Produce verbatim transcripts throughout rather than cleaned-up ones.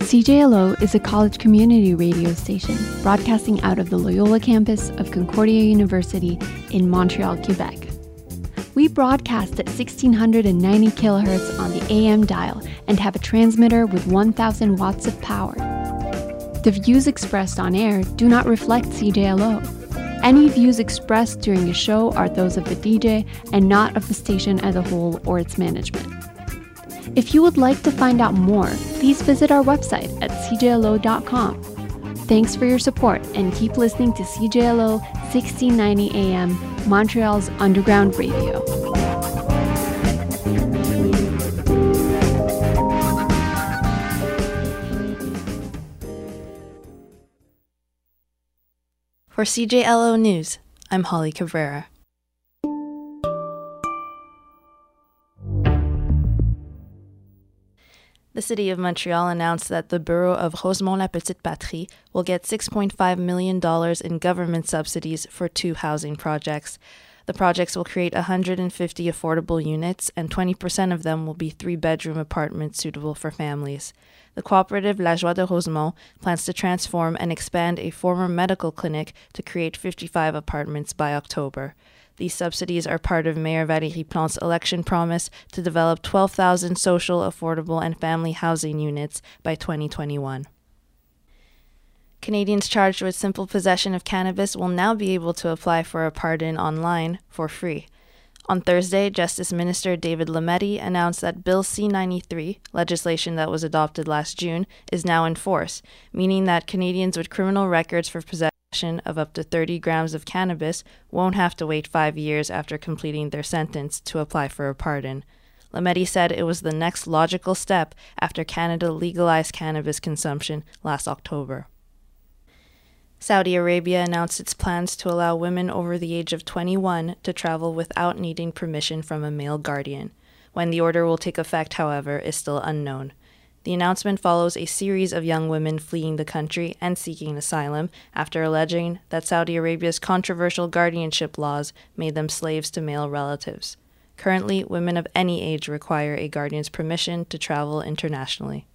C J L O is a college community radio station broadcasting out of the Loyola campus of Concordia University in Montreal, Quebec. We broadcast at sixteen ninety kilohertz on the A M dial and have a transmitter with one thousand watts of power. The views expressed on air do not reflect C J L O. Any views expressed during the show are those of the D J and not of the station as a whole or its management. If you would like to find out more, please visit our website at c j l o dot com. Thanks for your support and keep listening to C J L O sixteen ninety A M, Montreal's underground radio. For C J L O News, I'm Holly Cabrera. The City of Montreal announced that the Bureau of Rosemont-la-Petite-Patrie will get six point five million dollars in government subsidies for two housing projects. The projects will create one hundred fifty affordable units, and twenty percent of them will be three-bedroom apartments suitable for families. The cooperative La Joie de Rosemont plans to transform and expand a former medical clinic to create fifty-five apartments by October. These subsidies are part of Mayor Valérie Plante's election promise to develop twelve thousand social, affordable, and family housing units by twenty twenty-one. Canadians charged with simple possession of cannabis will now be able to apply for a pardon online for free. On Thursday, Justice Minister David Lametti announced that Bill C ninety-three, legislation that was adopted last June, is now in force, meaning that Canadians with criminal records for possession of up to thirty grams of cannabis won't have to wait five years after completing their sentence to apply for a pardon. Lametti said it was the next logical step after Canada legalized cannabis consumption last October. Saudi Arabia announced its plans to allow women over the age of twenty-one to travel without needing permission from a male guardian. When the order will take effect, however, is still unknown. The announcement follows a series of young women fleeing the country and seeking asylum after alleging that Saudi Arabia's controversial guardianship laws made them slaves to male relatives. Currently, women of any age require a guardian's permission to travel internationally.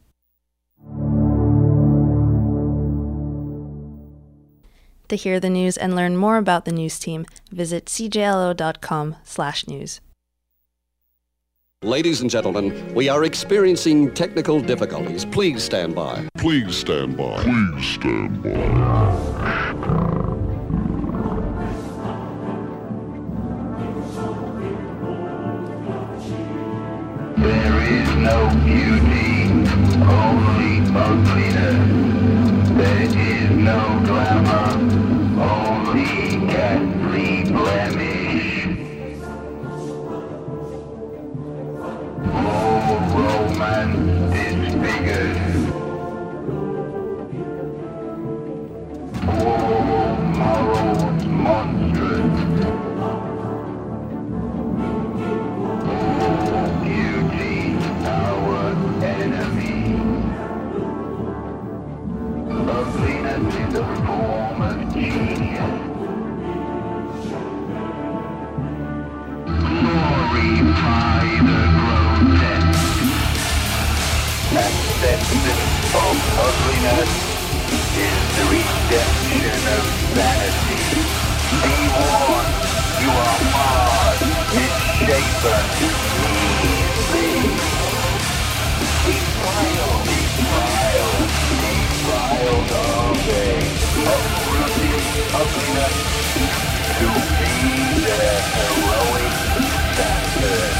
To hear the news and learn more about the news team, visit c j l o dot com slash news. Ladies and gentlemen, we are experiencing technical difficulties. Please stand by. Please stand by. Please stand by. There is no beauty, only ugliness. There is no glamour, only ghastly blemish. All romance disfigured. All morals monstrous. All beauty our enemy. Ugliness is a form of genius. Glorify the grotesque. Acceptance of ugliness is the redemption of vanity. Be warned, you are marred, misshapen, easily. Defiled, defiled, defiled are they, uprooted ugliness to be their heroic standard.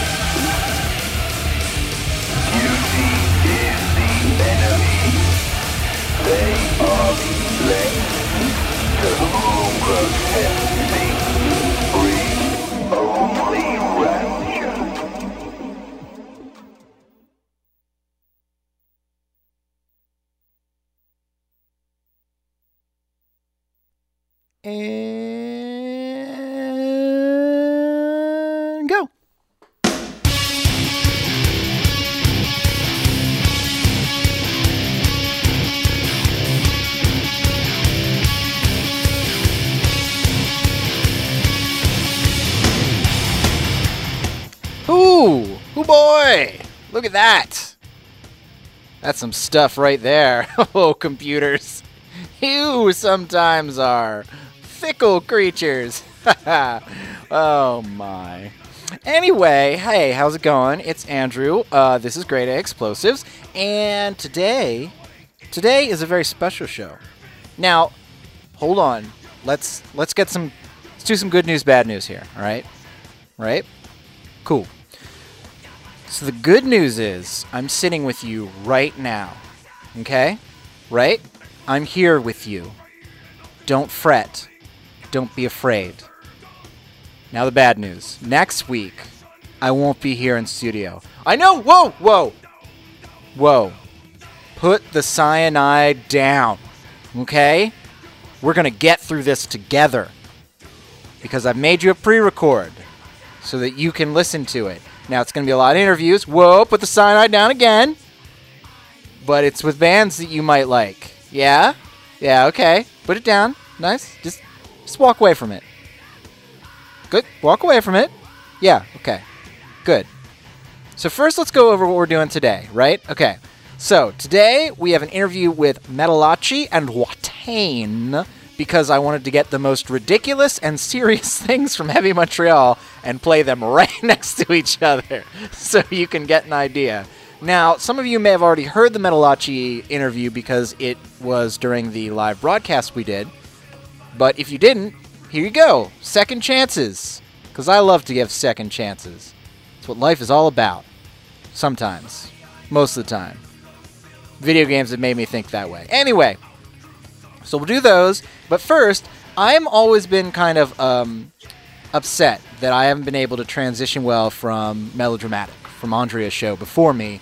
Beauty is the enemy. They are the elect, to whom grotesque brings only rapture. And go. Ooh, ooh boy, look at that. That's some stuff right there. Oh, computers. You sometimes are fickle creatures. Oh, my. Anyway, hey, how's it going? It's Andrew. Uh, this is Grade A Explosives. And today, today is a very special show. Now, hold on. Let's let's get some, let's do some good news, bad news here, all right? Right? Cool. So the good news is I'm sitting with you right now, okay? Right? I'm here with you. Don't fret. Don't be afraid. Now the bad news. Next week, I won't be here in studio. I know! Whoa! Whoa! Whoa. Put the cyanide down, okay? We're going to get through this together because I've made you a pre-record so that you can listen to it. Now, it's going to be a lot of interviews. Whoa, put the cyanide down again. But it's with bands that you might like. Yeah? Yeah, okay. Put it down. Nice. Just, just walk away from it. Good. Walk away from it. Yeah, okay. Good. So first, let's go over what we're doing today, right? Okay. So, today, we have an interview with Metalachi and Watain, because I wanted to get the most ridiculous and serious things from Heavy Montreal and play them right next to each other, so you can get an idea. Now, some of you may have already heard the Metalachi interview because it was during the live broadcast we did, but if you didn't, here you go. Second chances, because I love to give second chances. It's what life is all about. Sometimes. Most of the time. Video games have made me think that way. Anyway, so we'll do those. But first, I'm always been kind of um, upset that I haven't been able to transition well from Melodramatic, from Andrea's show before me,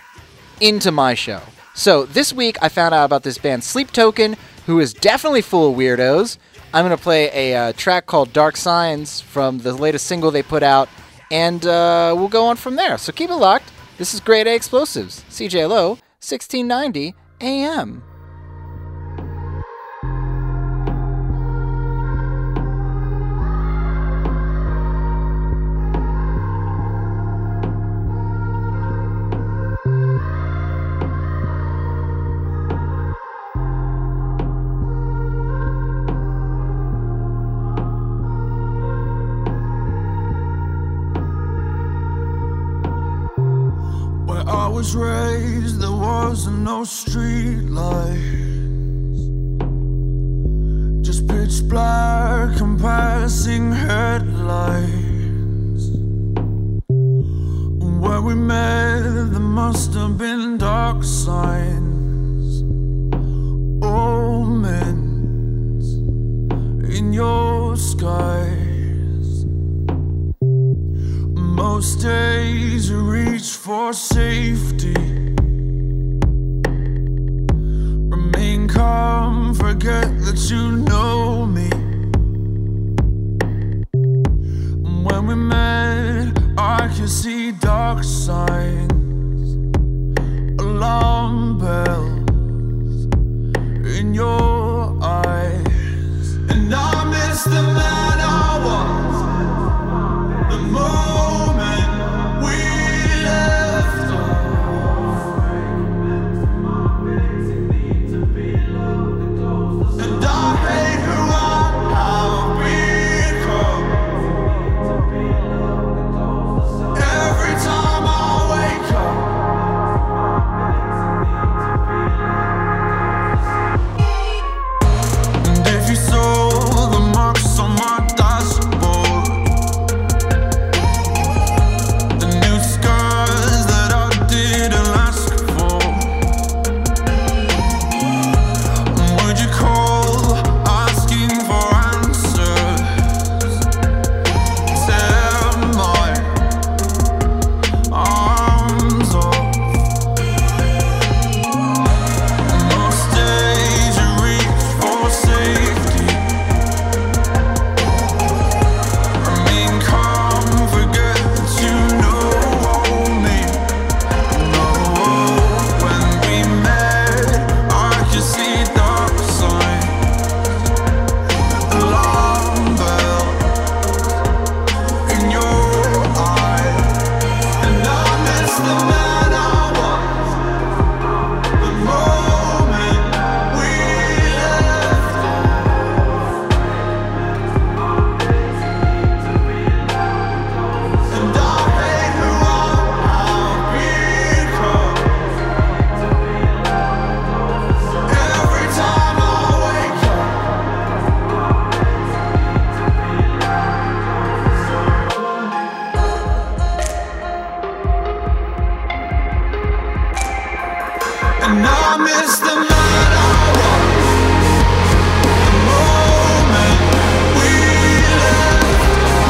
into my show. So this week, I found out about this band Sleep Token, who is definitely full of weirdos. I'm going to play a uh, track called Dark Signs from the latest single they put out, and uh, we'll go on from there. So keep it locked. This is Grade A Explosives, C J L O, sixteen ninety A M. I was raised, there wasn't no street lights, just pitch black and passing headlights. Where we met, there must have been dark signs, omens in your skies. Most days you reach for safety, remain calm, forget that you know me. When we met, I could see dark signs, alarm bells in your eyes. And I miss the man I was, the moment we left off. And I hate And I miss the night I was, the moment we left.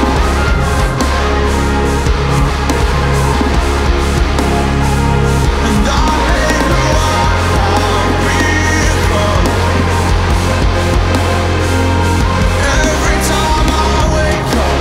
And I hate the world I've become. Every time I wake up,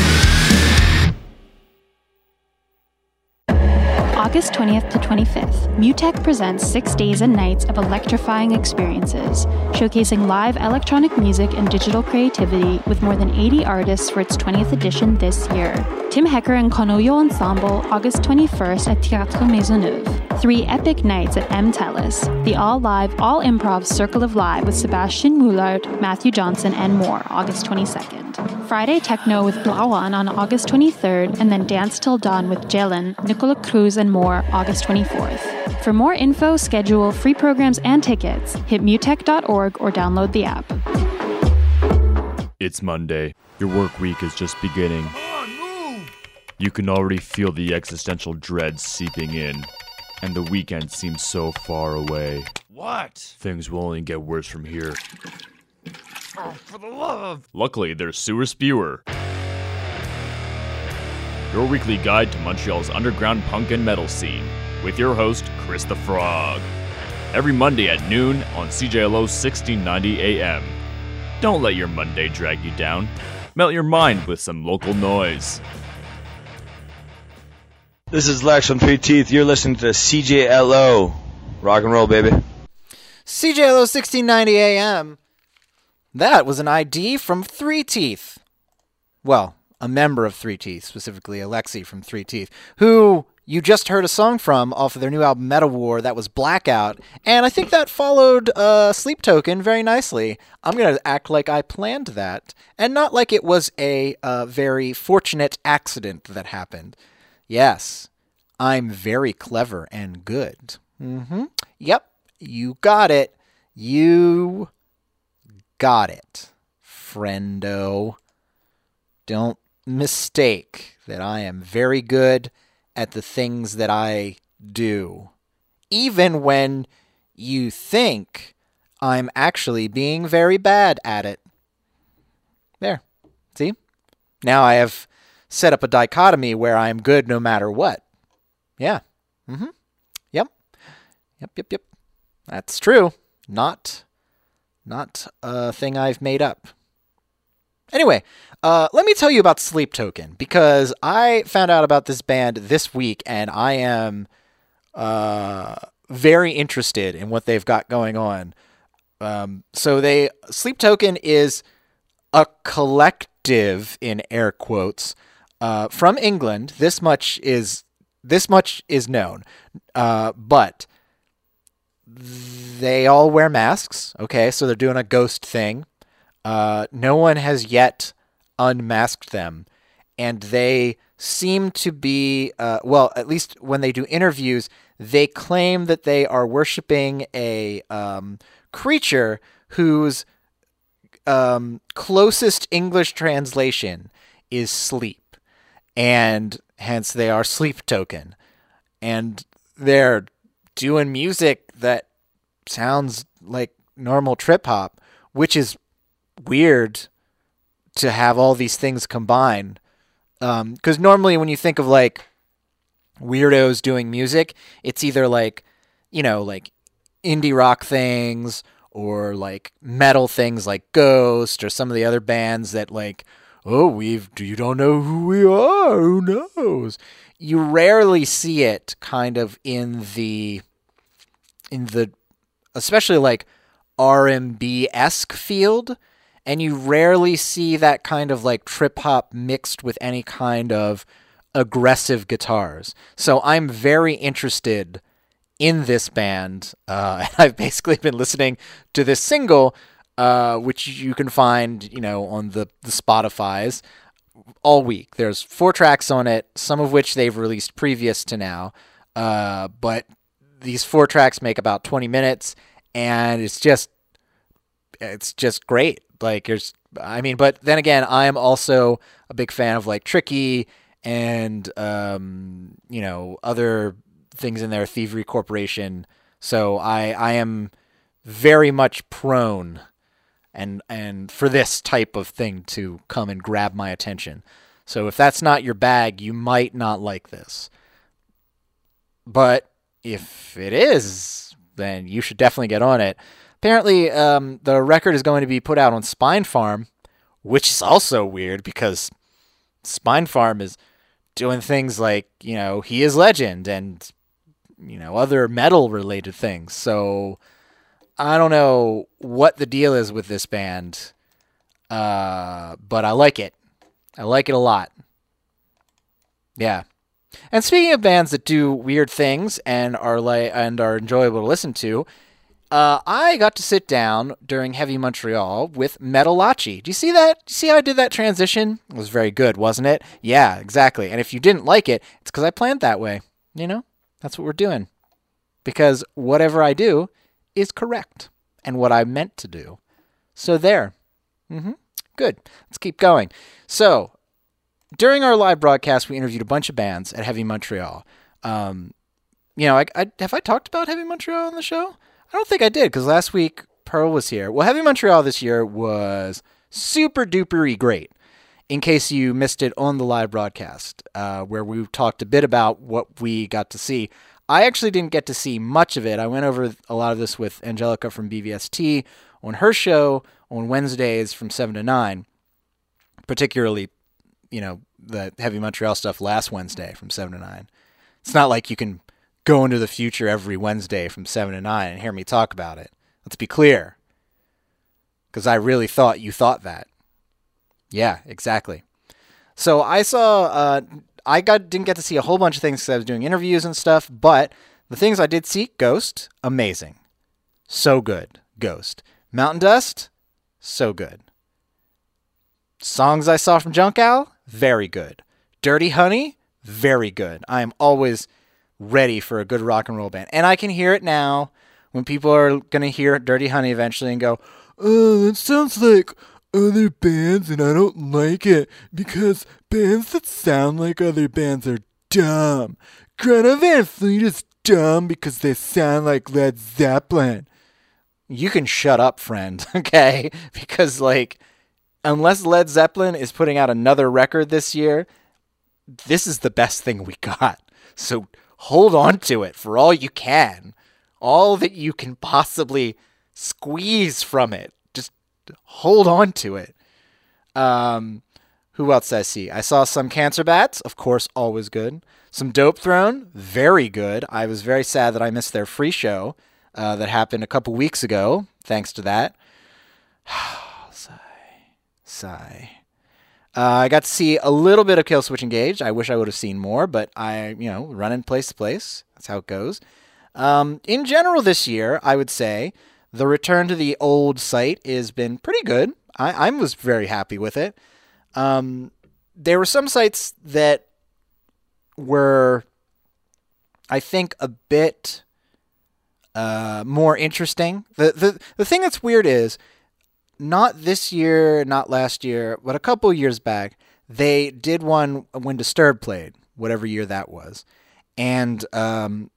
August twentieth to twenty-fifth, MUTEC presents six days and nights of electrifying experiences, showcasing live electronic music and digital creativity with more than eighty artists for its twentieth edition this year. Tim Hecker and Konoyo Ensemble, August twenty-first at Théâtre Maisonneuve. Three epic nights at M. Telus, the all-live, all-improv Circle of Live with Sebastian Mullard, Matthew Johnson, and more, August twenty-second. Friday Techno with Blauan on August twenty-third, and then Dance Till Dawn with Jelen, Nicola Cruz, and more, August twenty-fourth. For more info, schedule, free programs, and tickets, hit mutech dot org or download the app. It's Monday. Your work week is just beginning. You can already feel the existential dread seeping in, and the weekend seems so far away. What? Things will only get worse from here. Oh, for the love! Luckily, there's Sewer Spewer, your weekly guide to Montreal's underground punk and metal scene, with your host, Chris the Frog. Every Monday at noon on C J L O sixteen ninety A M. Don't let your Monday drag you down. Melt your mind with some local noise. This is Lex from Three Teeth. You're listening to C J L O. Rock and roll, baby. C J L O sixteen ninety A M. That was an I D from Three Teeth. Well, a member of Three Teeth, specifically Alexi from Three Teeth, who you just heard a song from off of their new album Metal War. That was Blackout, and I think that followed uh, Sleep Token very nicely. I'm going to act like I planned that, and not like it was a uh, very fortunate accident that happened. Yes, I'm very clever and good. Mm-hmm. Yep, you got it. You got it, friendo. Don't mistake that I am very good at the things that I do, even when you think I'm actually being very bad at it. There. See? Now I have set up a dichotomy where I'm good no matter what. Yeah. Mm-hmm. Yep. Yep, yep, yep. That's true. Not, not a thing I've made up. Anyway, uh, let me tell you about Sleep Token, because I found out about this band this week, and I am uh, very interested in what they've got going on. Um, so they Sleep Token is a collective, in air quotes, uh, from England. This much is this much is known, uh, but they all wear masks. Okay, so they're doing a ghost thing. Uh, no one has yet unmasked them, and they seem to be, uh, well, at least when they do interviews, they claim that they are worshiping a um, creature whose um, closest English translation is sleep, and hence they are Sleep Token. And they're doing music that sounds like normal trip-hop, which is weird to have all these things combined. Um, because normally when you think of like weirdos doing music, it's either like, you know, like indie rock things or like metal things like Ghost or some of the other bands that like, oh, we've, you don't know who we are, who knows? You rarely see it kind of in the, in the, especially like R and B-esque field. And you rarely see that kind of like trip hop mixed with any kind of aggressive guitars. So I'm very interested in this band. Uh, I've basically been listening to this single, uh, which you can find, you know, on the, the Spotifys all week. There's four tracks on it, some of which they've released previous to now. Uh, but these four tracks make about twenty minutes, and it's just, it's just great. Like, there's, I mean, but then again, I am also a big fan of like Tricky and, um, you know, other things in there, Thievery Corporation. So I, I am very much prone and, and for this type of thing to come and grab my attention. So if that's not your bag, you might not like this. But if it is, then you should definitely get on it. Apparently, um, the record is going to be put out on Spine Farm, which is also weird because Spine Farm is doing things like, you know, He Is Legend and you know, other metal related things. So I don't know what the deal is with this band, uh, but I like it. I like it a lot. Yeah. And speaking of bands that do weird things and are like and are enjoyable to listen to, uh, I got to sit down during Heavy Montreal with Metalachi. Do you see that? Do you see how I did that transition? It was very good, wasn't it? Yeah, exactly. And if you didn't like it, it's because I planned that way. You know, that's what we're doing. Because whatever I do is correct and what I meant to do. So there. Mm-hmm. Good. Let's keep going. So, during our live broadcast, we interviewed a bunch of bands at Heavy Montreal. Um, you know, I, I, have I talked about Heavy Montreal on the show? I don't think I did, because last week Pearl was here. Well, Heavy Montreal this year was super dupery great, in case you missed it on the live broadcast, uh, where we talked a bit about what we got to see. I actually didn't get to see much of it. I went over a lot of this with Angelica from B V S T on her show on Wednesdays from seven to nine, particularly, you know, the Heavy Montreal stuff last Wednesday from seven to nine. It's not like you can go into the future every Wednesday from seven to nine and hear me talk about it. Let's be clear. Because I really thought you thought that. Yeah, exactly. So I saw, uh, I got didn't get to see a whole bunch of things because I was doing interviews and stuff, but the things I did see, Ghost, amazing. So good, Ghost. Mountain Dust, so good. Songs I saw from Junk Owl, very good. Dirty Honey, very good. I am always ready for a good rock and roll band. And I can hear it now when people are going to hear Dirty Honey eventually and go, oh, that sounds like other bands and I don't like it because bands that sound like other bands are dumb. Greta Van Fleet is dumb because they sound like Led Zeppelin. You can shut up, friend, okay? Because, like, unless Led Zeppelin is putting out another record this year, this is the best thing we got. So hold on to it for all you can. All that you can possibly squeeze from it. Just hold on to it. Um, who else did I see? I saw some Cancer Bats, of course, always good. Some Dope Throne, very good. I was very sad that I missed their free show uh, that happened a couple weeks ago, thanks to that. Sigh. Sigh. Uh, I got to see a little bit of Killswitch Engage. I wish I would have seen more, but I, you know, running place to place. That's how it goes. Um, in general this year, I would say the return to the old site has been pretty good. I, I was very happy with it. Um, there were some sites that were, I think, a bit uh, more interesting. The, the, the thing that's weird is, not this year, not last year, but a couple years back, they did one when Disturbed played, whatever year that was. And um,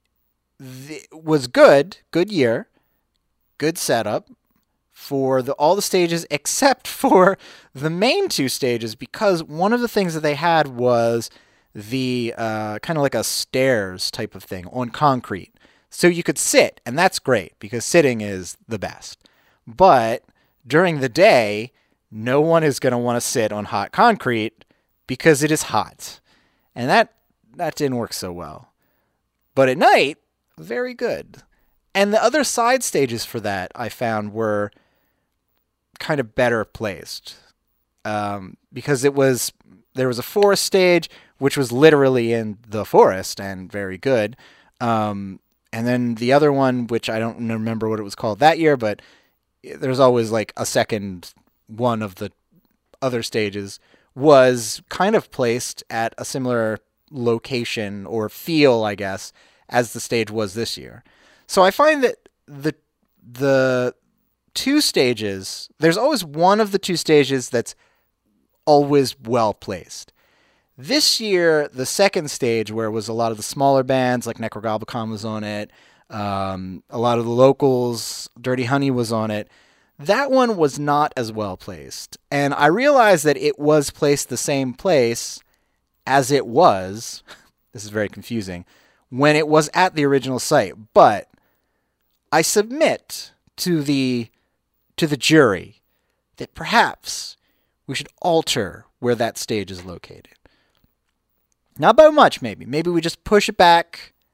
it was good, good year, good setup for the, all the stages except for the main two stages, because one of the things that they had was the uh, kind of like a stairs type of thing on concrete. So you could sit, and that's great because sitting is the best. But during the day, no one is going to want to sit on hot concrete because it is hot. And that that didn't work so well. But at night, very good. And the other side stages for that, I found, were kind of better placed. Um, because it was, there was a forest stage, which was literally in the forest and very good. Um, and then the other one, which I don't remember what it was called that year, but there's always like a second one of the other stages, was kind of placed at a similar location or feel, I guess, as the stage was this year. So I find that the the two stages, there's always one of the two stages that's always well placed. This year, the second stage, where it was a lot of the smaller bands, like Necrogoblicon was on it, Um, a lot of the locals, Dirty Honey was on it. That one was not as well placed. And I realized that it was placed the same place as it was, this is very confusing, when it was at the original site. But I submit to the to the jury that perhaps we should alter where that stage is located. Not by much, maybe. Maybe we just push it back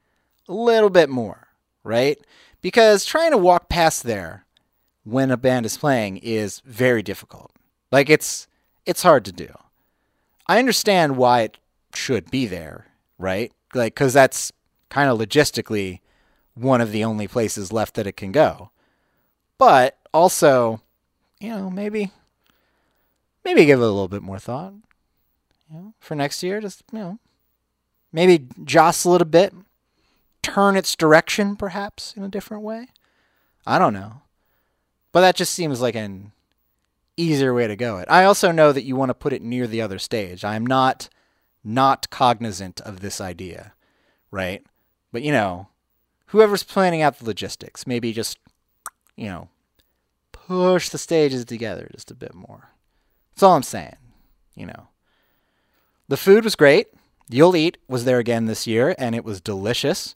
a little bit more, right? Because trying to walk past there when a band is playing is very difficult. Like, it's it's hard to do. I understand why it should be there, right? Like, because that's kind of logistically one of the only places left that it can go. But also, you know, maybe maybe give it a little bit more thought. You know, for next year, just, you know, maybe jostle it a bit, turn its direction perhaps in a different way. I don't know. But that just seems like an easier way to go it. I also know that you want to put it near the other stage. I'm not not cognizant of this idea, right? But, you know, whoever's planning out the logistics, maybe just, you know, push the stages together just a bit more. That's all I'm saying, you know. The food was great. You'll Eat was there again this year, and it was delicious.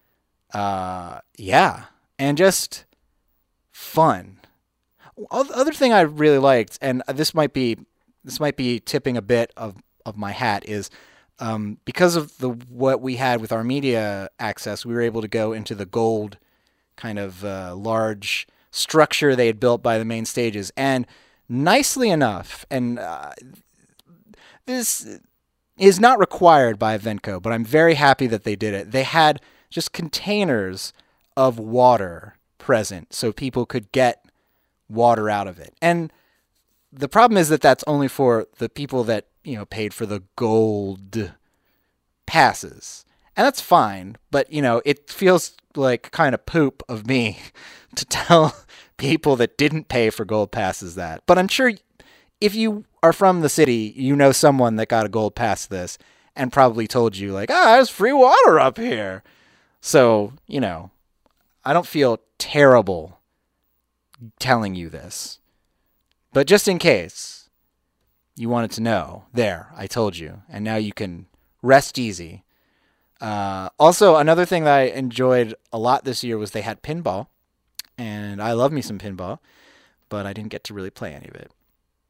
Uh, yeah, and just fun. Other thing I really liked, and this might be this might be tipping a bit of, of my hat, is um, because of the what we had with our media access, we were able to go into the gold kind of uh, large structure they had built by the main stages, and nicely enough, and uh, this is not required by Evenco, but I'm very happy that they did it. They had just containers of water present so people could get water out of it. And the problem is that that's only for the people that, you know, paid for the gold passes. And that's fine, but, you know, it feels like kind of poop of me to tell people that didn't pay for gold passes that. But I'm sure if you are from the city, you know someone that got a gold pass this and probably told you, like, ah, there's free water up here. So, you know, I don't feel terrible telling you this. But just in case you wanted to know, there, I told you. And now you can rest easy. Uh, also, another thing that I enjoyed a lot this year was they had pinball. And I love me some pinball, but I didn't get to really play any of it.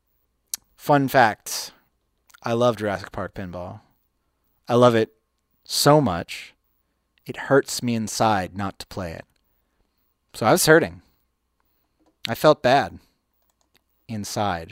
Fun fact, I love Jurassic Park pinball. I love it so much, it hurts me inside not to play it. So I was hurting. I felt bad inside.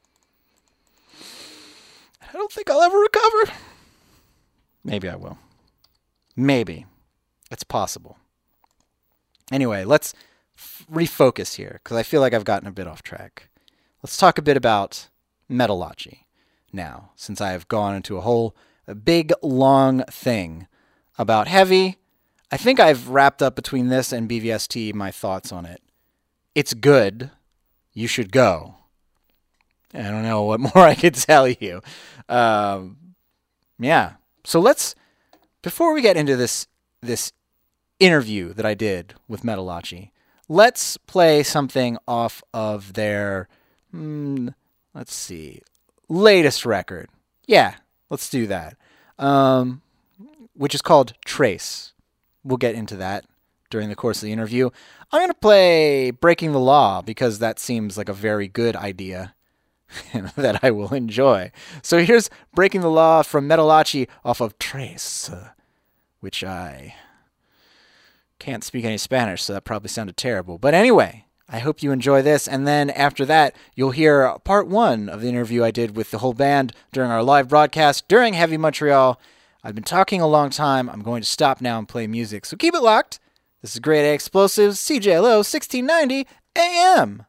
I don't think I'll ever recover. Maybe I will. Maybe. It's possible. Anyway, let's f- refocus here, because I feel like I've gotten a bit off track. Let's talk a bit about Metalachi now, since I have gone into a whole a big, long thing about Heavy. I think I've wrapped up between this and B V S T my thoughts on it. It's good. You should go. I don't know what more I could tell you. Um, yeah. So let's, before we get into this this interview that I did with Metalachi, let's play something off of their, mm, let's see, latest record. Yeah, let's do that. Um, which is called Trace. We'll get into that during the course of the interview. I'm going to play Breaking the Law because that seems like a very good idea that I will enjoy. So here's Breaking the Law from Metalachi off of Trace, uh, which I can't speak any Spanish, so that probably sounded terrible. But anyway, I hope you enjoy this, and then after that, you'll hear part one of the interview I did with the whole band during our live broadcast during Heavy Montreal. I've been talking a long time. I'm going to stop now and play music, so keep it locked. This is Grade A Explosives, C J L O sixteen ninety A M.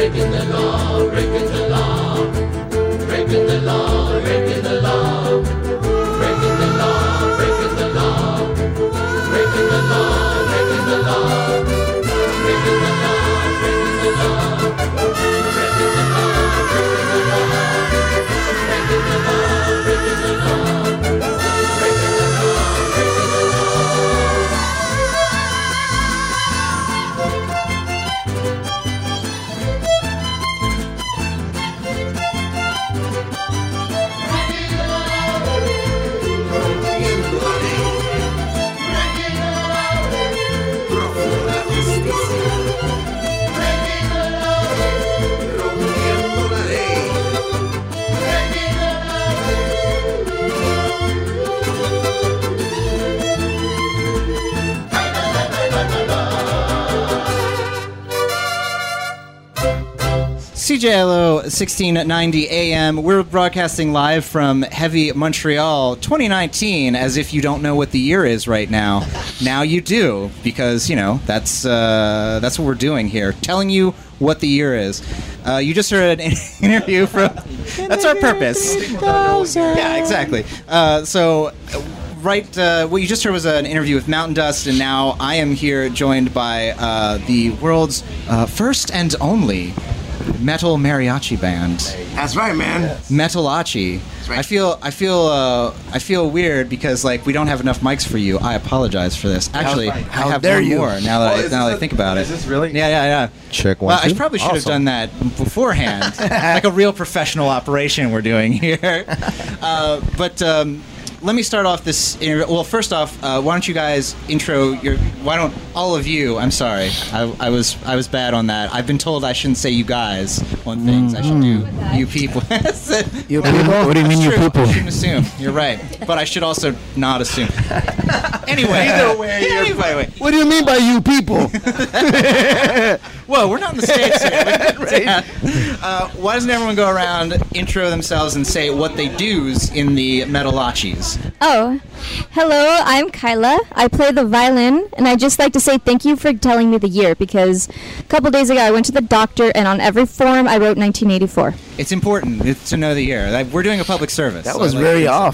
breaking the law, breaking the law, breaking the law, breaking the law, breaking the law, breaking the law, breaking the law, breaking the law, breaking the law, breaking the law, breaking the law, breaking the law, breaking the law, breaking the law, breaking the law, breaking the law, breaking the law. C J L O sixteen ninety A M. We're broadcasting live from Heavy Montreal twenty nineteen, as if you don't know what the year is right now. Now you do, because, you know, that's uh, that's what we're doing here, telling you what the year is. Uh, you just heard an interview from... That's our purpose. Yeah, exactly. Uh, so... Right, uh, what you just heard was an interview with Mountain Dust, and now I am here joined by uh, the world's uh, first and only metal mariachi band. That's right, man. Metalachi. Right. I feel, I feel, uh, I feel weird because like we don't have enough mics for you. I apologize for this. Actually, how, how I have dare one you? more now that oh, I, now that I think about it. Is this really? Yeah, yeah, yeah. Check one. Well, two. I probably should awesome. have done that beforehand, like a real professional operation we're doing here. Uh, but. Um, Let me start off this interview. Well, first off, uh, why don't you guys intro your? Why don't all of you? I'm sorry, I, I was I was bad on that. I've been told I shouldn't say you guys on things. I should do you people. You people? What do you mean, you people? I shouldn't assume. You're right, but I should also not assume. Anyway, either way, you're anyway, what do you mean by you people? Whoa, we're not in the States here. Right. uh, why doesn't everyone go around, intro themselves, and say what they do's in the Metalachis? Oh, hello, I'm Kyla. I play the violin, and I'd just like to say thank you for telling me the year, because a couple days ago I went to the doctor, and on every form I wrote nineteen eighty-four. It's important to know the year. We're doing a public service. That was so very off.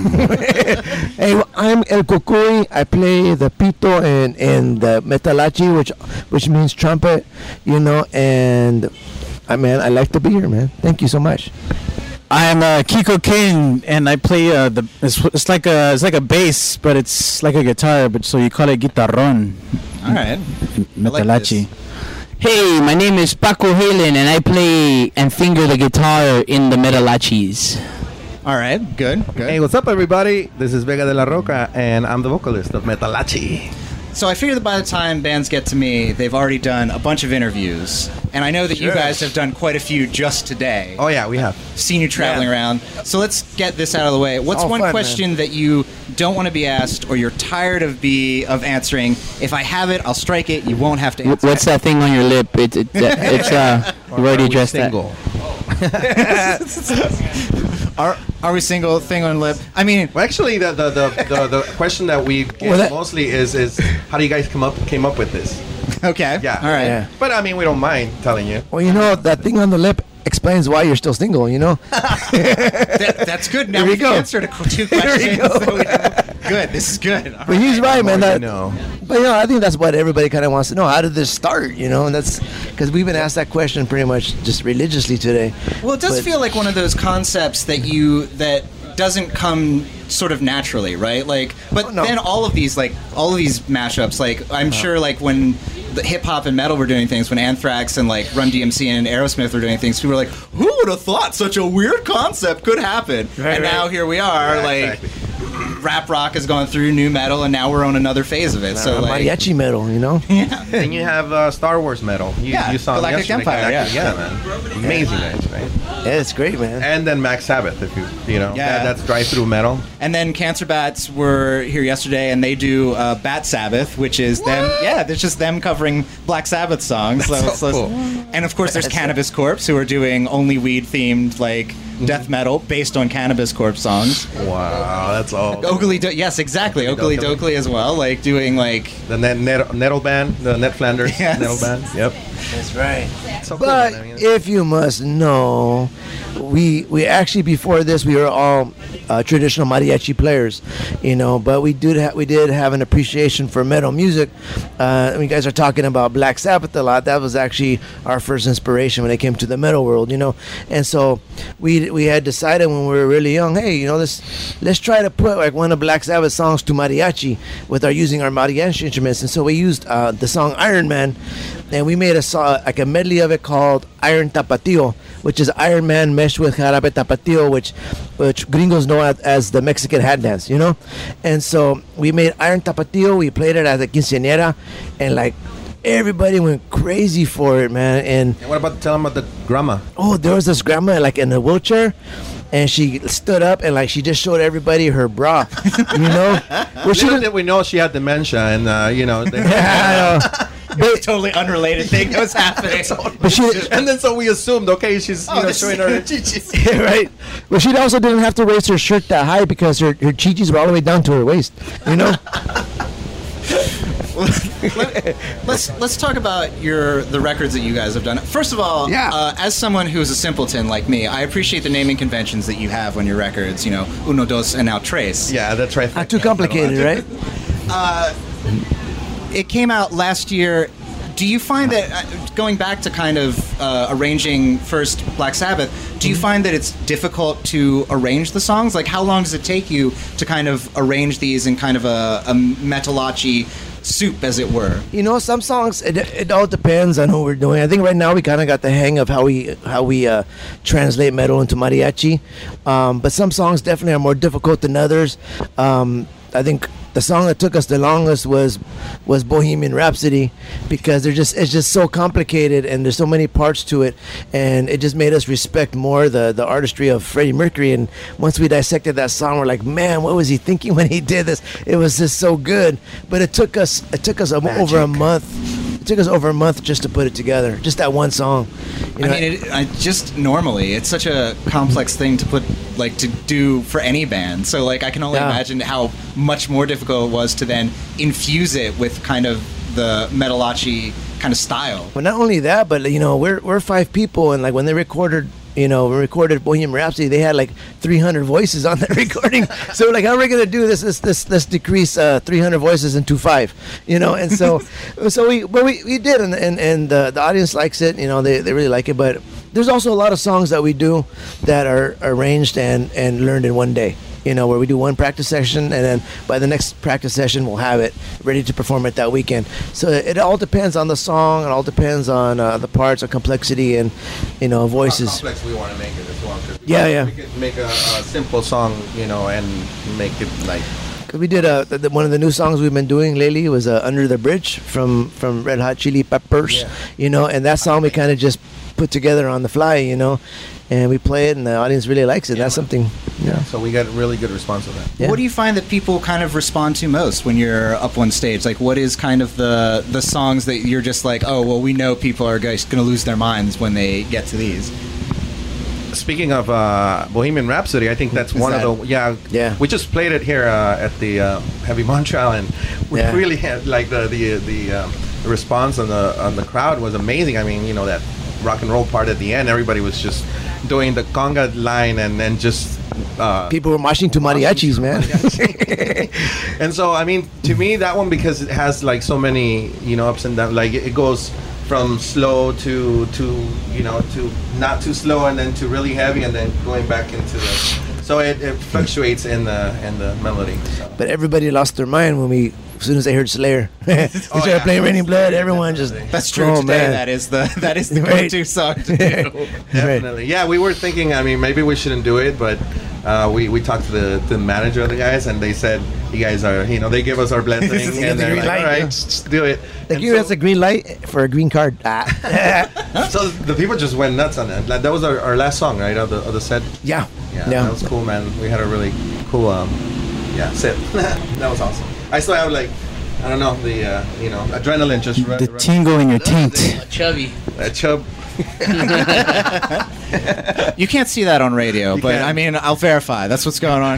Hey, I'm El Cucuy. I play the pito and, and the metalachi, which which means trumpet, you know, and I mean, I like to be here, man. Thank you so much. I'm uh, Kiko King, and I play uh, the. It's, it's like a it's like a bass, but it's like a guitar, but so you call it guitarrón. All right, Metalachi. Hey, my name is Paco Halen, and I play and finger the guitar in the Metalachis. All right, good, good. Hey, what's up, everybody? This is Vega de la Roca, and I'm the vocalist of Metalachi. So I figure that by the time bands get to me, they've already done a bunch of interviews. And I know that sure. you guys have done quite a few just today. Oh, yeah, we have. Seen you traveling yeah. around. So let's get this out of the way. What's one fun, question man. that you don't want to be asked or you're tired of be of answering? If I have it, I'll strike it. You won't have to answer What's it. that thing on your lip? It, it, it's, uh, we've already addressed that. Are are we single? Thing on lip. I mean, well, actually, the the, the, the, the question that we get well, that mostly is is how do you guys come up came up with this? Okay. Yeah. All right. Yeah. But I mean, we don't mind telling you. Well, you know, that thing on the lip explains why you're still single. You know. that, that's good. Now we answered two questions. Go. So we good. This is good. All but right. he's right, man. That, you know. But you know, I think that's what everybody kind of wants to know. How did this start? You know, and that's because we've been asked that question pretty much just religiously today. Well, it does but, feel like one of those concepts that you that doesn't come sort of naturally, right? Like, but oh, no. then all of these, like all of these mashups, like I'm uh-huh. sure, like when the hip hop and metal were doing things, when Anthrax and like Run D M C and Aerosmith were doing things, people were like, "Who would have thought such a weird concept could happen?" Right, and right. now here we are, yeah, like. Exactly. Rap rock has gone through new metal, and now we're on another phase of it. So, uh, like, mariachi metal, you know. Yeah. And you have uh, Star Wars metal. You, yeah, you saw Galactic Empire. Yeah, yeah, man. Amazing, yeah. Nice, right? Yeah, it's great, man. And then Max Sabbath, if you you know, yeah. that, that's drive-through metal. And then Cancer Bats were here yesterday, and they do uh, Bat Sabbath, which is what? them. Yeah, it's just them covering Black Sabbath songs. That's so, so cool. And of course, there's Cannabis Corpse, who are doing only weed-themed like. Mm-hmm. Death metal based on Cannabis Corpse songs. Wow, that's all. Oakley, Do- yes, exactly. Oakley Dokley as well, like doing like the Net, Net Nettle Band, the Net Flanders Yes. Nettle Band. Yep. That's right. So cool, But man. I mean, if you must know, we we actually before this we were all uh, traditional mariachi players, you know. But we did ha- we did have an appreciation for metal music. Uh, I mean, you guys are talking about Black Sabbath a lot. That was actually our first inspiration when it came to the metal world, you know. And so we we had decided when we were really young, hey, you know, let's let's try to put like one of Black Sabbath songs to mariachi with our using our mariachi instruments. And so we used uh, the song Iron Man. And we made a song, like a medley of it called Iron Tapatio, which is Iron Man meshed with Jarabe Tapatio, which which gringos know as, as the Mexican hat dance, you know? And so we made Iron Tapatio, we played it at the quinceañera, and like everybody went crazy for it, man. And, and what about tell them about the grandma? Oh, there was this grandma like in a wheelchair. And she stood up and like she just showed everybody her bra, you know. Well, she did we know she had dementia, and uh, you know. They, yeah, I know. But totally unrelated thing that was happening. But she, and then so we assumed, okay, she's you Oh, know this- showing her. Yeah, right. Well, she also didn't have to raise her shirt that high because her her chichis were all the way down to her waist, you know. let's let's talk about your the records that you guys have done. First of all, Yeah. uh, as someone who is a simpleton like me, I appreciate the naming conventions that you have on your records. You know, uno, dos, and now tres. Yeah, that's right. Not too complicated, right? Uh, it came out last year. Do you find that, uh, going back to kind of uh, arranging first Black Sabbath, do you find that it's difficult to arrange the songs? Like, how long does it take you to kind of arrange these in kind of a, a metalachi soup, as it were? You know, some songs it, it all depends on who we're doing. I think right now we kind of got the hang of how we how we uh, translate metal into mariachi, um, but some songs definitely are more difficult than others. Um, I think the song that took us the longest was was Bohemian Rhapsody, because they're just it's just so complicated and there's so many parts to it, and it just made us respect more the the artistry of Freddie Mercury. And once we dissected that song, we're like, man, what was he thinking when he did this? It was just so good. But it took us it took us a, over a month. It took us over a month just to put it together, just that one song. You know, I mean, it, I just normally it's such a complex thing to put, like, to do for any band. So, like, I can only Yeah. imagine how much more difficult it was to then infuse it with kind of the metalachi kind of style. But not only that, but you know, we're we're five people, and like when they recorded, you know, we recorded Bohemian Rhapsody, they had like three hundred voices on that recording. So we're like, how are we gonna do this? Let's let's, let's decrease uh, three hundred voices into five, you know. And so, so we but we, we did, and and, and uh, the audience likes it. You know, they they really like it. But there's also a lot of songs that we do that are arranged and and learned in one day. You know, where we do one practice session, and then by the next practice session, we'll have it ready to perform it that weekend. So it all depends on the song. It all depends on uh, the parts, the complexity, and you know, voices. How complex we want to make it as well. 'cause we Yeah, could- yeah. We could make a, a simple song, you know, and make it like. Cause we did a the, the- one of the new songs we've been doing lately was uh, "Under the Bridge" from from Red Hot Chili Peppers. Yeah. You know, and that song we kind of just put together on the fly. You know, and we play it, and the audience really likes it. That's something. Yeah. So we got really good response to that. Yeah. What do you find that people kind of respond to most when you're up on stage? Like, what is kind of the the songs that you're just like, oh, well, we know people are going to lose their minds when they get to these? Speaking of uh, Bohemian Rhapsody, I think that's Is one that- of the yeah Yeah. We just played it here uh, at the uh, Heavy Montreal, and we Yeah. really had like the the the, um, the response on the on the crowd was amazing. I mean, you know, that rock and roll part at the end, everybody was just doing the conga line and then just uh, People were marching to mariachis, man. and so I mean, to me that one, because it has like so many, you know, ups and downs. Like it goes from slow to to you know to not too slow, and then to really heavy, and then going back into the. So it, it fluctuates in the in the melody. So. But everybody lost their mind when we, as soon as they heard Slayer, they started yeah. playing Raining Blood. Everyone just That's true. Oh, Today, man. that is the that is the Right. go-to song to do. Definitely, yeah. We were thinking. I mean, maybe we shouldn't do it, but uh, we we talked to the the manager of the guys, and they said, "You guys are, you know, they give us our blessing, You got and the they're green like, light, all right, yeah. just do it." Like And you, so- that's a green light for a green card. Ah. So the people just went nuts on that. Like, that was our, our last song, right? Of the of the set. Yeah. Yeah, Yeah. that was cool, man. We had a really cool, um, yeah, set. That was awesome. I still have like, I don't know, the uh, you know, adrenaline just run, The run- tingle in your taint. Chubby. That chub. You can't see that on radio, You but can't. I mean, I'll verify. That's what's going on here.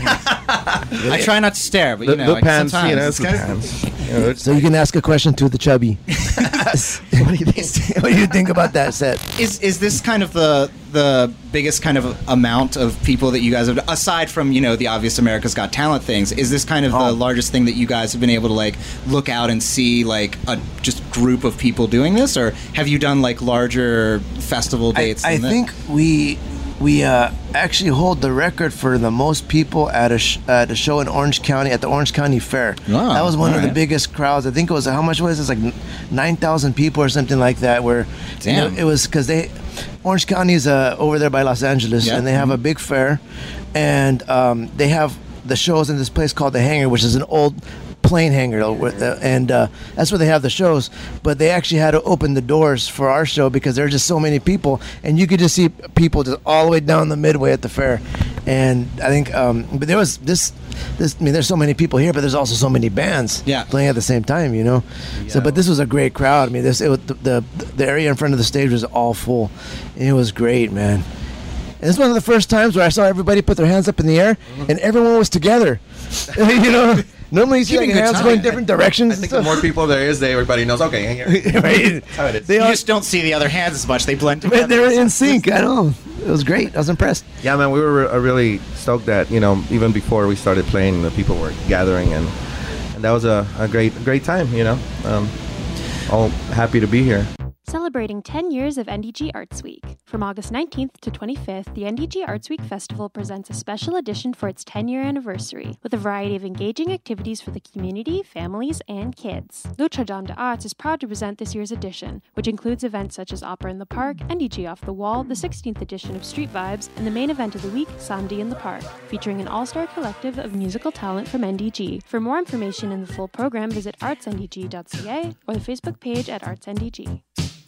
I try not to stare, but you The- know, the like, pants, you sometimes know, it's the gotta- pants. You know, So you can ask a question to the chubby. what, do you think, what do you think about that set? Is is this kind of the the biggest kind of amount of people that you guys have, aside from, you know, the obvious America's Got Talent things, is this kind of Oh. the largest thing that you guys have been able to like look out and see like a just group of people doing this, or have you done like larger festival dates? I, I than that? think we we uh, actually hold the record for the most people at a sh- at a show in Orange County at the Orange County Fair. Wow, that was one of the alright. biggest crowds. I think it was how much was it? It was like nine thousand people or something like that. Where you know, Damn. it was because they Orange County is uh, over there by Los Angeles, Yeah. and they have a big fair, and um, they have the shows in this place called the Hangar, which is an old plane hangar, with the- and uh, that's where they have the shows. But they actually had to open the doors for our show because there were just so many people, and you could just see people just all the way down the midway at the fair. And I think, um, but there was this, this. I mean, there's so many people here, but there's also so many bands Yeah. playing at the same time, you know. So, but this was a great crowd. I mean, this it was, the, the the area in front of the stage was all full, and it was great, man. And it's one of the first times where I saw everybody put their hands up in the air, and everyone was together. you know, normally you see like Keeping good hands time. going different directions. I think the more people there is, they everybody knows. Okay, here. right? That's how it is. They You all, just don't see the other hands as much. They blend together. they were in sync. I know. It was great. I was impressed. Yeah, man, we were uh, really stoked that, you know, even before we started playing, the people were gathering, and, and that was a, a great great time, you know. Um, all happy to be here. Celebrating ten years of N D G Arts Week. From August nineteenth to twenty-fifth, the N D G Arts Week Festival presents a special edition for its ten-year anniversary, with a variety of engaging activities for the community, families, and kids. Notre Dame de Arts is proud to present this year's edition, which includes events such as Opera in the Park, N D G Off the Wall, the sixteenth edition of Street Vibes, and the main event of the week, Samedi in the Park, featuring an all-star collective of musical talent from N D G. For more information and the full program, visit arts n d g dot c a or the Facebook page at arts n d g.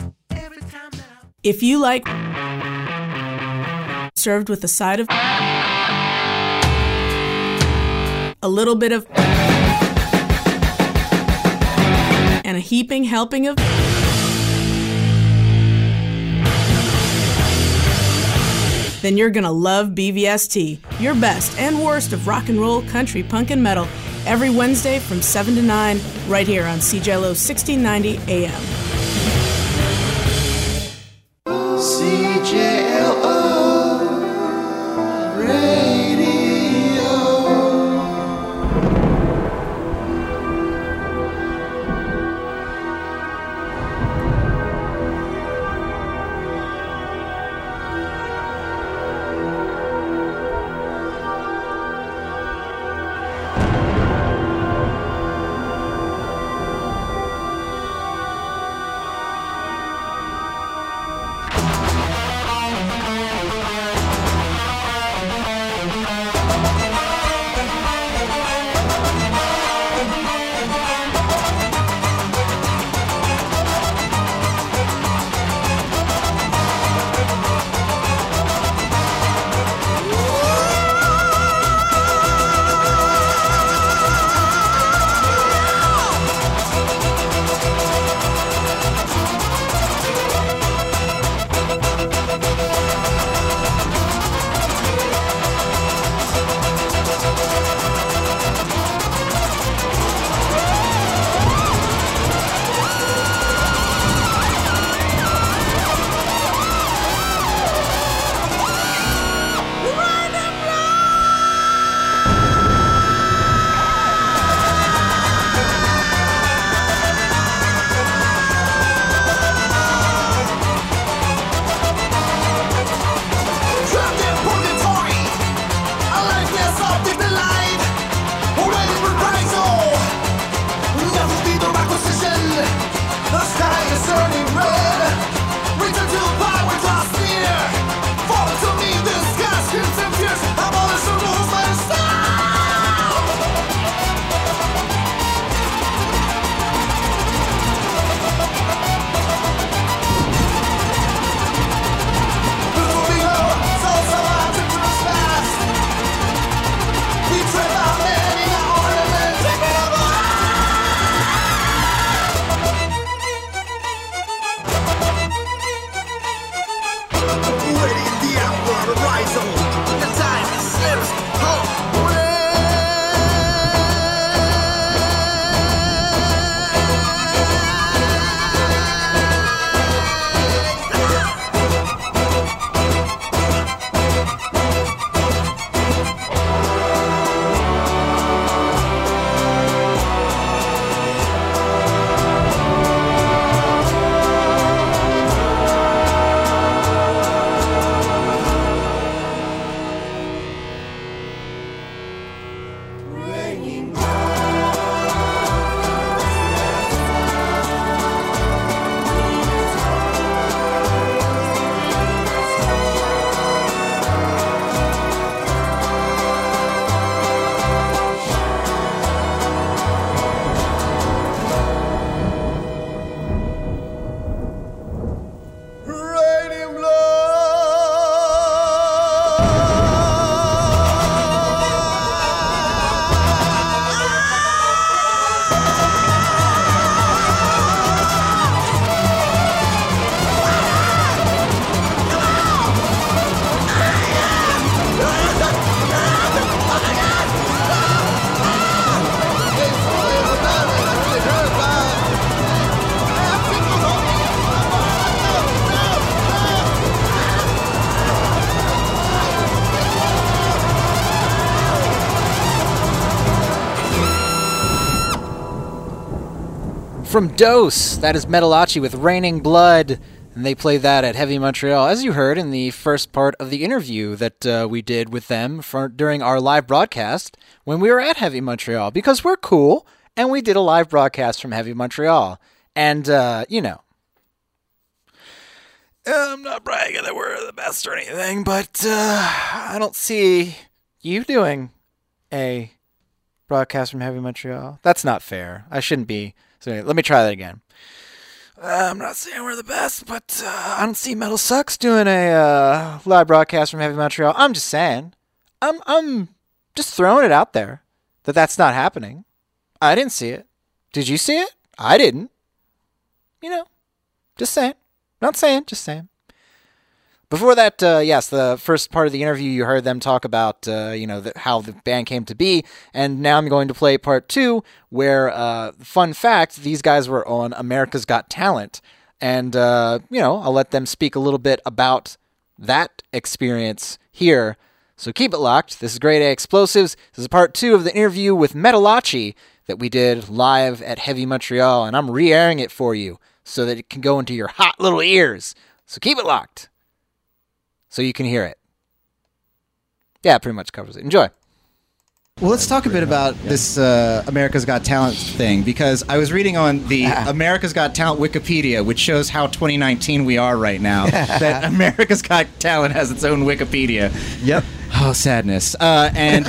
If you like served with a side of a little bit of and a heaping helping of then you're gonna love B V S T, your best and worst of rock and roll, country, punk, and metal, every Wednesday from seven to nine, right here on C J L O sixteen ninety A M. C J L O Radio. Ready the hour to rise on. The time slips. Oh, well. From Dose, that is Metalachi with Raining Blood, and they play that at Heavy Montreal, as you heard in the first part of the interview that uh, we did with them for, during our live broadcast when we were at Heavy Montreal, because we're cool, and we did a live broadcast from Heavy Montreal. And, uh, you know, I'm not bragging that we're the best or anything, but uh, I don't see you doing a broadcast from Heavy Montreal. That's not fair. I shouldn't be. So anyway, let me try that again. Uh, I'm not saying we're the best, but uh, I don't see Metal Sucks doing a uh, live broadcast from Heavy Montreal. I'm just saying. I'm I'm just throwing it out there that that's not happening. I didn't see it. Did you see it? I didn't. You know, just saying. Not saying, just saying. Before that, uh, yes, the first part of the interview, you heard them talk about, uh, you know, the, how the band came to be. And now I'm going to play part two, where, uh, fun fact, these guys were on America's Got Talent. And, uh, you know, I'll let them speak a little bit about that experience here. So keep it locked. This is Grade A Explosives. This is part two of the interview with Metalachi that we did live at Heavy Montreal. And I'm re-airing it for you so that it can go into your hot little ears. So keep it locked so you can hear it. Yeah, it pretty much covers it. Enjoy. Well, let's talk a bit about this uh, America's Got Talent thing, because I was reading on the America's Got Talent Wikipedia, which shows how twenty nineteen we are right now, that America's Got Talent has its own Wikipedia. Yep. Oh, sadness. Uh, and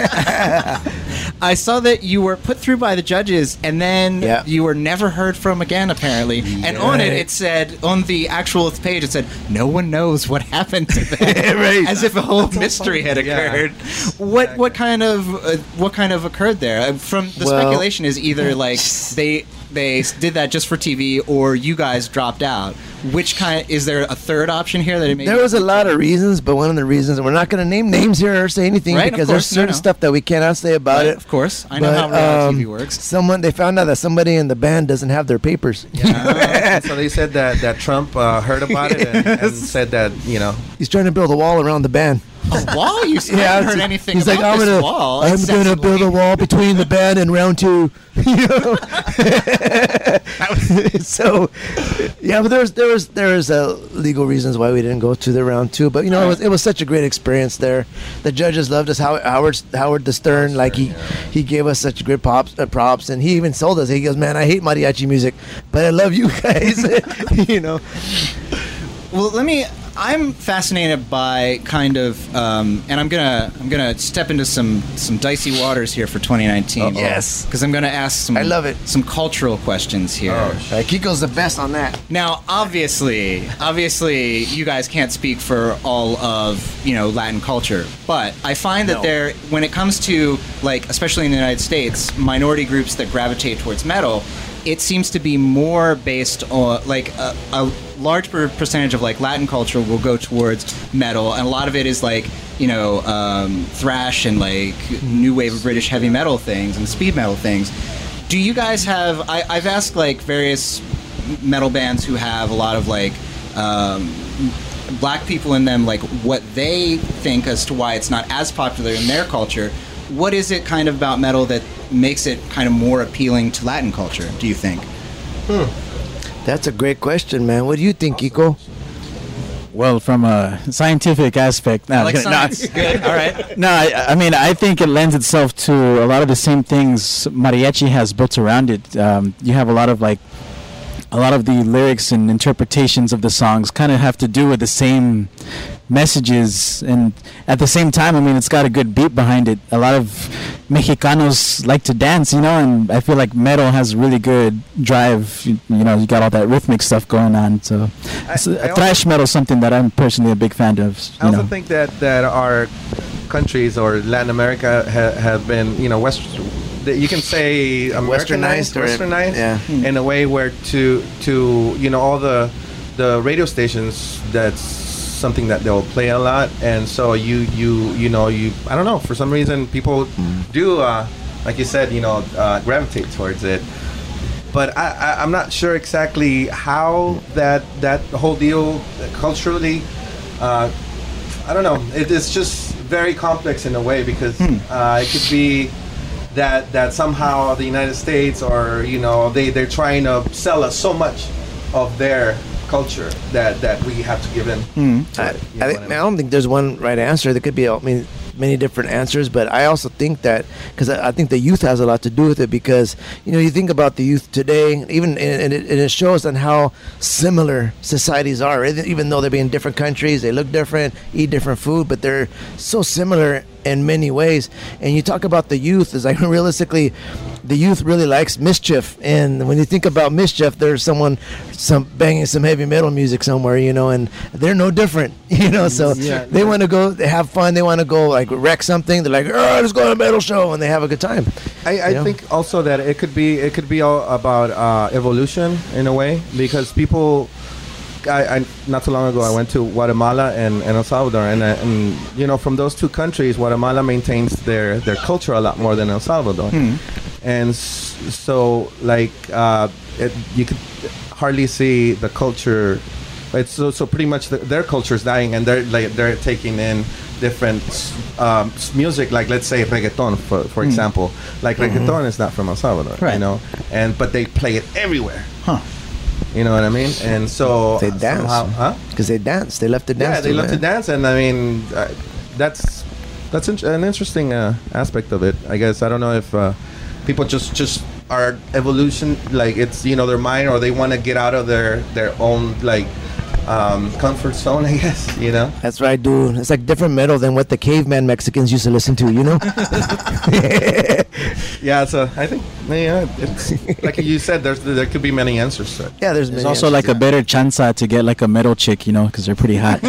I saw that you were put through by the judges, and then Yep. you were never heard from again, apparently. And on it, it said, on the actual page, it said, no one knows what happened to them. Right. As if a whole mystery had occurred. What what kind of uh, what kind of occurred there? Uh, From the Well- speculation is either like they they did that just for T V, or you guys dropped out. Which kind? Is there a third option here that it may? There was a lot of reasons, but one of the reasons, and we're not going to name names here or say anything, Right, of because course, there's no, certain no. stuff that we cannot say about Right, it. of course. I know But, how reality um, T V works. Someone they found out that somebody in the band doesn't have their papers. And so they said that, that Trump uh, heard about it and, and said that, you know. He's trying to build a wall around the band. A wall? You said I haven't heard anything he's about like, I'm this gonna, wall. I'm It going to sounds build a wall between the band and round two. You know? So, yeah, but there was there was there was uh, legal reasons why we didn't go to the round two. But you know, it was it was such a great experience there. The judges loved us. Howard Howard, Howard the Stern, like he he gave us such great props, uh, props, and he even told us, he goes, "Man, I hate mariachi music, but I love you guys." You know. Well, let me. I'm fascinated by kind of, um, and I'm gonna I'm gonna step into some some dicey waters here for twenty nineteen. Uh-oh. Yes. Because I'm gonna ask some. I love it. Some cultural questions here. Oh, uh, Kiko's the best on that. Now, obviously, obviously, you guys can't speak for all of, you know, Latin culture, but I find that No. there, when it comes to, like, especially in the United States, minority groups that gravitate towards metal, it seems to be more based on, like, a, a large per- percentage of, like, Latin culture will go towards metal, and a lot of it is, like, you know, um, thrash and, like, new wave of British heavy metal things and speed metal things. Do you guys have, I, I've asked, like, various metal bands who have a lot of, like, um, black people in them, like, what they think as to why it's not as popular in their culture. What is it kind of about metal that makes it kind of more appealing to Latin culture, do you think? Hmm. That's a great question, man. What do you think, Kiko? Well, from a scientific aspect, no, I like no, science. Good. All right. No, I, I mean, I think it lends itself to a lot of the same things mariachi has built around it. Um, you have a lot of, like, a lot of the lyrics and interpretations of the songs kind of have to do with the same messages, and at the same time, I mean, it's got a good beat behind it. A lot of Mexicanos like to dance, you know, and I feel like metal has really good drive. You, you know, you got all that rhythmic stuff going on. So, I- so I thrash metal is something that I'm personally a big fan of. You I also know. think that, that our countries or Latin America ha- have been, you know, West. that You can say Westernized Americanized, or- westernized, yeah. in a way where to to you know all the the radio stations, that's something that they'll play a lot, and so you you you know you I don't know, for some reason people do uh, like you said, you know, uh, gravitate towards it. But I, I, I'm not sure exactly how that that whole deal uh, culturally. Uh, I don't know. It is just very complex in a way, because uh, it could be that that somehow the United States or you know they they're trying to sell us so much of their culture that that we have to give in. Mm. I, I, think, I don't think there's one right answer. There could be, I mean, many different answers, but I also think that because I, I think the youth has a lot to do with it, because you know you think about the youth today, even and it, and it shows on how similar societies are. Even though they're in different countries, they look different, eat different food, but they're so similar in many ways. And you talk about the youth, is like realistically, the youth really likes mischief, and when you think about mischief, there's someone some banging some heavy metal music somewhere, you know, and they're no different, you know. So Yeah. they want to go, they have fun, they want to go like wreck something. They're like, oh, let's go to a metal show, and they have a good time. I, I You know? think also that it could be it could be all about uh, evolution in a way, because people. I, I not too long ago I went to Guatemala and, and El Salvador, and, uh, and you know from those two countries, Guatemala maintains their, their culture a lot more than El Salvador, Hmm. and s- so like uh, it, you could hardly see the culture. It's so so pretty much the, their culture is dying, and they're like they're taking in different um, s- music, like let's say reggaeton for for Hmm. example. Like Mhm. reggaeton is not from El Salvador, Right. you know, and but they play it everywhere. Huh. You know what I mean? And so They dance, somehow- huh? because they dance. They love to dance. Yeah, they too, love to man. dance, and I mean, uh, that's that's in- an interesting uh, aspect of it. I guess I don't know if uh, people just just are evolution, like it's you know their mind, or they want to get out of their their own like um, comfort zone. I guess you know. That's right, dude. It's like different metal than what the caveman Mexicans used to listen to, you know? Yeah, so I think yeah, it's like you said. There's there could be many answers to it. Yeah, there's, There's also like a better chance to get like a metal chick, you know, because they're pretty hot.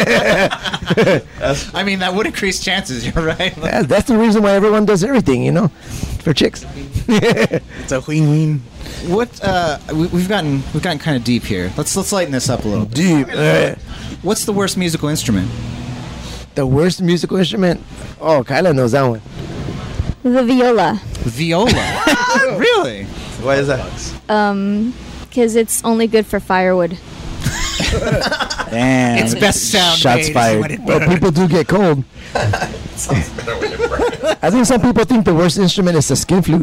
I mean, that would increase chances. You're right. Yeah, that's the reason why everyone does everything, you know, for chicks. It's a wing wing. What uh, we, we've gotten we've gotten kind of deep here. Let's let's lighten this up a little. Deep. Uh, What's the worst musical instrument? The worst musical instrument? Oh, Kyla knows that one. The viola. Viola. Really? Why is that? Um, because it's only good for firewood. Damn. It's best sound Shots made fired. when it Well, burns. people do get cold. I think some people think the worst instrument is the skin flute.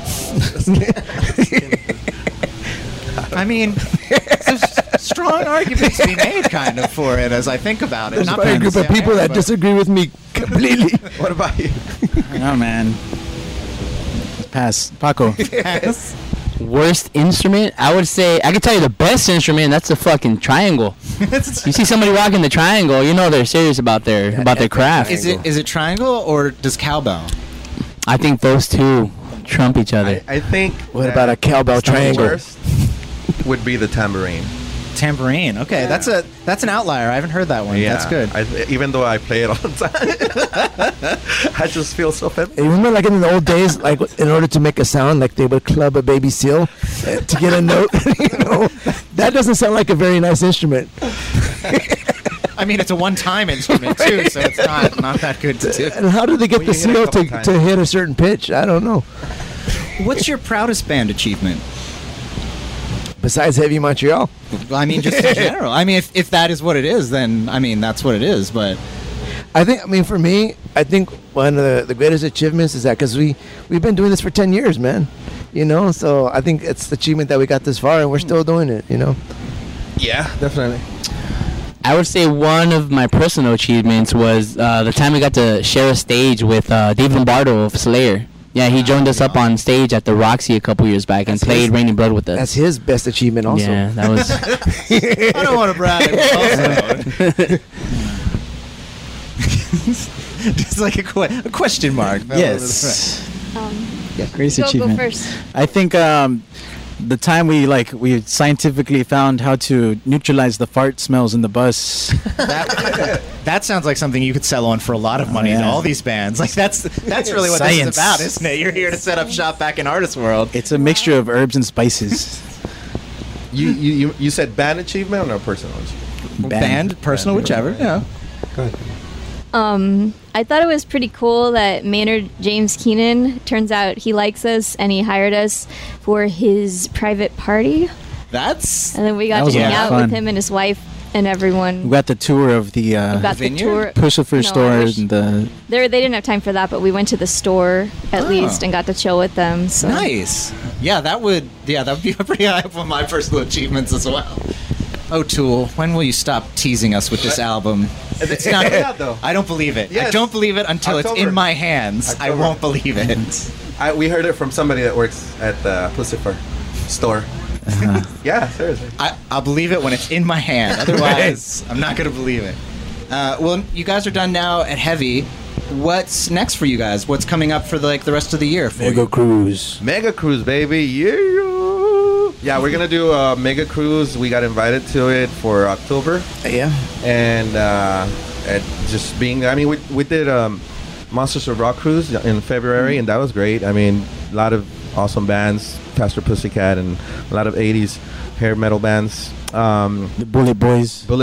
I mean, there's strong arguments to be made, kind of, for it as I think about it. There's Not probably a being group of the same people way, that but- disagree with me completely. What about you? Oh man. Pass, Paco. Yes. Worst instrument? I would say I could tell you the best instrument. That's the fucking triangle. You see somebody rocking the triangle, you know they're serious about their about their craft. Is it is it triangle or does cowbell? I think those two trump each other. I think. What that about a cowbell the triangle? worst would be the tambourine. Tambourine. Okay, that's a that's an outlier. I haven't heard that one. That's good. I, even though I play it all the time, I just feel so fed. Hey, remember, like in the old days, like in order to make a sound, like they would club a baby seal uh, to get a note. You know, that doesn't sound like a very nice instrument. I mean, it's a one-time instrument too, so it's not not that good to do. And how do they get Well, the you hit a seal couple to, times. to hit a certain pitch? I don't know. What's your proudest band achievement? Besides Heavy Montreal, Well, I mean, just in general. I mean, if, if that is what it is, then I mean that's what it is. But I think. I mean, for me, I think one of the, the greatest achievements is that because we we've been doing this for ten years, man. You know, so I think it's the achievement that we got this far, and we're still doing it. You know. Yeah, definitely. I would say one of my personal achievements was uh, the time we got to share a stage with uh, Dave Lombardo of Slayer. Yeah, he joined us up on stage at the Roxy a couple years back and That's played his- Raining Blood with us. That's his best achievement, also. Yeah, that was. I don't want to brag. but also- Just like a, que- a question mark. Yes. Um, Yeah, greatest go, achievement. go first. I think um, the time we like we scientifically found how to neutralize the fart smells in the bus. That, that sounds like something you could sell on for a lot of money to Yeah. all these bands. Like that's that's really what this Science. is about, isn't it? You're here to set up shop back in artist world. It's a mixture of herbs and spices. You you you, you said band achievement or personal achievement? Band, personal, whichever. Yeah. Go ahead. Um, I thought it was pretty cool that Maynard James Keenan, turns out he likes us and he hired us for his private party. That's And then we That got was to a hang lot of out fun. with him and his wife and everyone. We got the tour of the uh, We got the tour- Pussifer No, I store wish- and the. They they didn't have time for that, but we went to the store at Oh. least and got to chill with them. So. Nice. Yeah, that would. Yeah, that would be pretty high up on my personal achievements as well. O'Toole, when will you stop teasing us with this album? It's not. Yeah, though. I don't believe it. I Yes. don't believe it until it's October. in my hands. I October. won't believe it. I, we heard it from somebody that works at the Pussifer store. Yeah, seriously. I, I'll believe it when it's in my hand. Otherwise, I'm not going to believe it. Uh, well, you guys are done now at Heavy. What's next for you guys? What's coming up for the, like the rest of the year? For Mega you? Cruise. Mega Cruise, baby. Yeah. Yeah, we're going to do a Mega Cruise. We got invited to it for October. Yeah. And uh, it just being, I mean, we, we did um, Monsters of Rock Cruise in February, and that was great. I mean, a lot of awesome bands, Pastor Pussycat, and a lot of eighties hair metal bands. Um, the Bullet Boys. Bullet